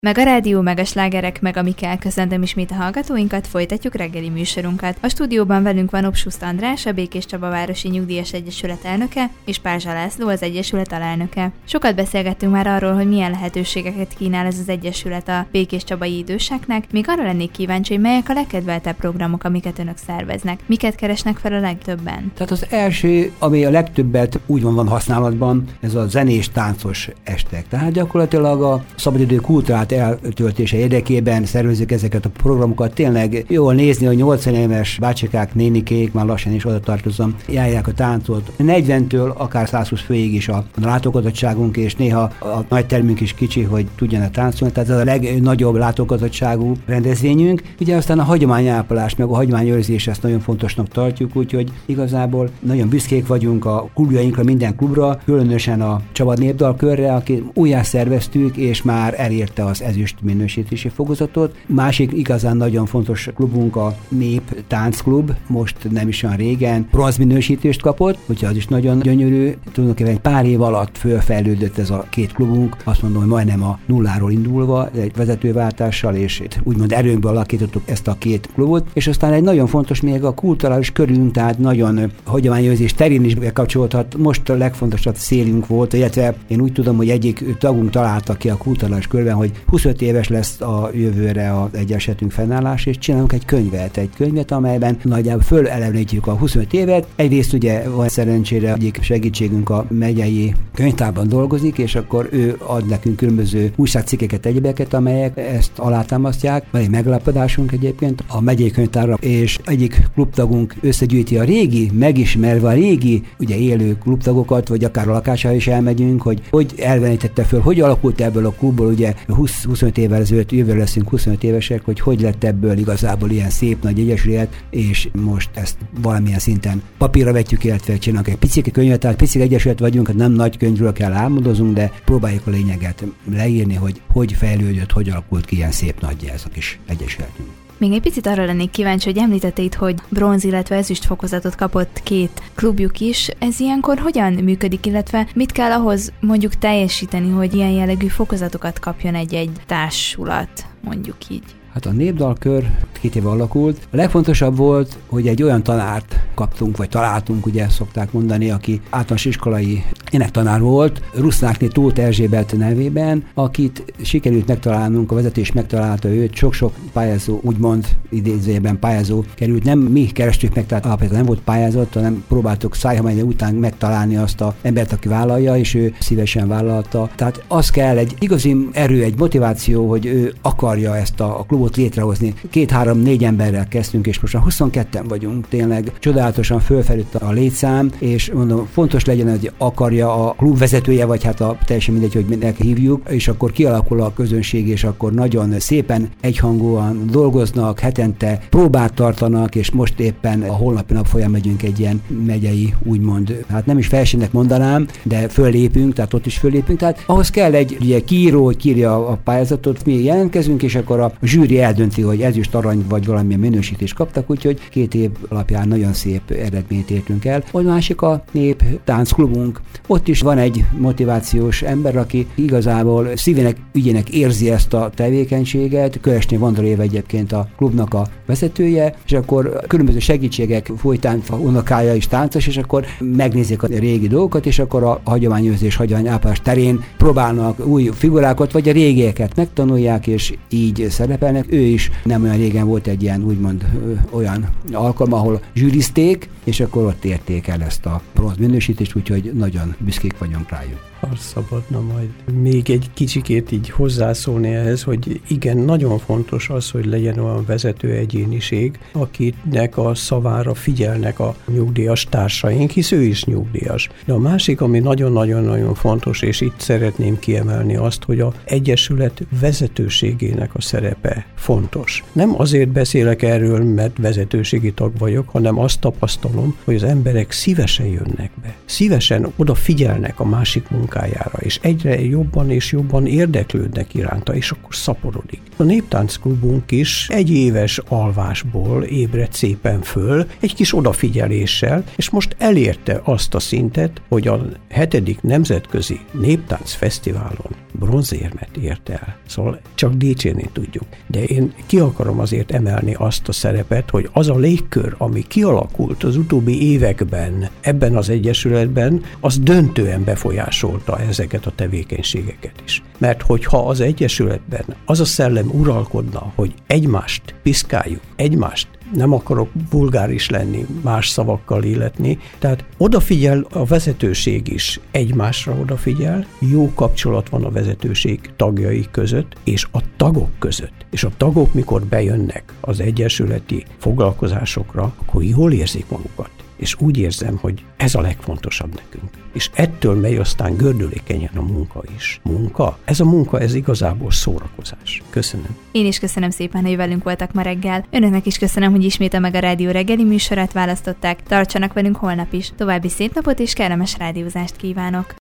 Meg a rádió, meg a slágerek, meg amikkel köszöntöm ismét a hallgatóinkat, folytatjuk reggeli műsorunkat. A stúdióban velünk van Obsuszt András, a Békés Csaba Városi Nyugdíjas Egyesület elnöke, és Pázsa László, az Egyesület alelnöke. Sokat beszélgettünk már arról, hogy milyen lehetőségeket kínál ez az Egyesület a békés csabai időseknek, még arra lennék kíváncsi, hogy melyek a legkedveltebb programok, amiket önök szerveznek. Miket keresnek fel a legtöbben? Tehát az első, ami a legtöbbet úgymond van használatban, ez a zenés, táncos estek. Tehát gyakorlatilag a szabadidő kultúrát eltöltése érdekében szervezzük ezeket a programokat. Tényleg jól nézni, hogy 80 éves bácsikák, nénikék, már lassan is oda tartozom, járják a táncot. 40-től akár 120 főig is a látogatottságunk, és néha a nagy termünk is kicsi, hogy tudjanak táncolni. Tehát ez a legnagyobb látogatottságú rendezvényünk. Ugye aztán a hagyományápolás, meg a hagyományőrzés, ezt nagyon fontosnak tartjuk, úgyhogy igazából nagyon büszkék vagyunk a klubjainkra, minden klubra, különösen a Csaba Népdalkörre, aki újjá szerveztük, és már elérte az ezüst minősítési fokozatot. Másik igazán nagyon fontos klubunk a Nép Táncklub, most nem is olyan régen bronz minősítést kapott, úgyhogy az is nagyon gyönyörű. Tulajdonképpen egy pár év alatt fölfejlődött ez a két klubunk, azt mondom, hogy majdnem a nulláról indulva, egy vezetőváltással, és úgymond erőnkből alakítottuk ezt a két klubot, és aztán egy nagyon fontos még a kulturális körünk, tehát nagyon hagyományőrzés terén is bekapcsolódhat. Most a legfontosabb célunk volt, illetve én úgy tudom, hogy egyik tagunk találta ki a kulturális körben, hogy 25 éves lesz a jövőre az Egyesületünk fennállás, és csinálunk egy könyvet, amelyben nagyjából fölelevenítjük a 25 évet. Egyrészt ugye van szerencsére egyik segítségünk a megyei könyvtárban dolgozik, és akkor ő ad nekünk különböző újságcikkeket, egyebeket, amelyek ezt alátámasztják. Van egy megállapodásunk egyébként a megyei könyvtárra, és egyik klubtagunk összegyűjti a régi, megismerve a régi, ugye élő klubtagokat, vagy akár a lakására is elmegyünk, hogy elvenítette föl, hogy alakult ebből a klubból, ugye 25 évvel ezelőtt, jövőre leszünk 25 évesek, hogy lett ebből igazából ilyen szép nagy egyesület, és most ezt valamilyen szinten papírra vetjük, illetve csinálunk egy picike könyvet, tehát picike egyesület vagyunk, hát nem nagy könyvről kell álmodozunk, de próbáljuk a lényeget leírni, hogy fejlődött, hogy alakult ki ilyen szép nagy ez a kis egyesületünk. Még egy picit arra lennék kíváncsi, hogy említette itt, hogy bronz, illetve ezüst fokozatot kapott két klubjuk is. Ez ilyenkor hogyan működik, illetve mit kell ahhoz mondjuk teljesíteni, hogy ilyen jellegű fokozatokat kapjon egy társulat, mondjuk így? Hát a Népdalkör 2 éve alakult. A legfontosabb volt, hogy egy olyan tanárt kaptunk, vagy találtunk, ugye szokták mondani, aki általános iskolai énektanár volt, Rusznákné Tóth Erzsébet nevében, akit sikerült megtalálnunk, a vezetés megtalálta őt, sok-sok pályázó, úgymond idézőjelben pályázó került. Nem mi kerestük meg, tehát alapvetően nem volt pályázat, hanem próbáltuk szájhamány után megtalálni azt az embert, aki vállalja, és ő szívesen vállalta. Tehát az kell egy igazi erő, egy motiváció, hogy ő akarja ezt a klubot létrehozni. 2-3-4 emberrel kezdtünk, és most már 22-en vagyunk, tényleg csodálatosan fölfelült a létszám, és mondom, fontos legyen, hogy akarja a klub vezetője, vagy hát teljesen mindegy, hogy mindenki hívjuk, és akkor kialakul a közönség, és akkor nagyon szépen egyhangúan dolgoznak, hetente próbát tartanak, és most éppen a holnapi nap folyamán megyünk egy ilyen megyei, úgymond, hát nem is versenynek mondanám, de föllépünk, tehát ott is föllépünk, tehát ahhoz kell egy ugye kiíró, hogy kírja a pályázatot, mi jelentkezünk, és akkor a zsűri eldönti, hogy ezüst, arany vagy valamilyen minősítést kaptak, úgyhogy 2 év alapján nagyon szép eredményt értünk el. A másik a Nép Táncklubunk. Ott is van egy motivációs ember, aki igazából szívének, ügyének érzi ezt a tevékenységet. Köresné Vandor egyébként a klubnak a vezetője, és akkor különböző segítségek folytán unokája is táncos, és akkor megnézik a régi dolgokat, és akkor a hagyományőrzés, hagyományápolás terén próbálnak új figurákat, vagy a régieket megtanulják, és így szerepelnek. Ő is nem olyan régen volt egy ilyen úgymond olyan alkalom, ahol zsűrizték, és akkor ott érték el ezt a bronz minősítést, úgyhogy nagyon büszkék vagyunk rájuk. Ha szabadna majd még egy kicsikét így hozzászólni ehhez, hogy igen, nagyon fontos az, hogy legyen olyan vezető egyéniség, akinek a szavára figyelnek a nyugdíjas társaink, hisz ő is nyugdíjas. De a másik, ami nagyon-nagyon-nagyon fontos, és itt szeretném kiemelni azt, hogy az egyesület vezetőségének a szerepe fontos. Nem azért beszélek erről, mert vezetőségi tag vagyok, hanem azt tapasztalom, hogy az emberek szívesen jönnek be. Szívesen odafigyelnek a másik munkájára, munkájára, és egyre jobban és jobban érdeklődnek iránta, és akkor szaporodik. A Néptáncklubunk is egy éves alvásból ébredt szépen föl, egy kis odafigyeléssel, és most elérte azt a szintet, hogy a 7. Nemzetközi Néptánc Fesztiválon bronzérmet ért el. Szóval csak dicsérni tudjuk. De én ki akarom azért emelni azt a szerepet, hogy az a légkör, ami kialakult az utóbbi években ebben az egyesületben, az döntően befolyásolta ezeket a tevékenységeket is. Mert hogyha az egyesületben az a szellem uralkodna, hogy egymást piszkáljuk, egymást, nem akarok vulgáris lenni, más szavakkal illetni, tehát odafigyel a vezetőség is, egymásra odafigyel, jó kapcsolat van a vezetőség tagjai között, és a tagok között. És a tagok, mikor bejönnek az egyesületi foglalkozásokra, akkor jól érzik magukat. És úgy érzem, hogy ez a legfontosabb nekünk. És ettől megy aztán gördülékenyen a munka is. Munka? Ez a munka, ez igazából szórakozás. Köszönöm. Én is köszönöm szépen, hogy velünk voltak ma reggel. Önöknek is köszönöm, hogy ismét a Meg a Rádió reggeli műsorát választották. Tartsanak velünk holnap is. További szép napot és kellemes rádiózást kívánok.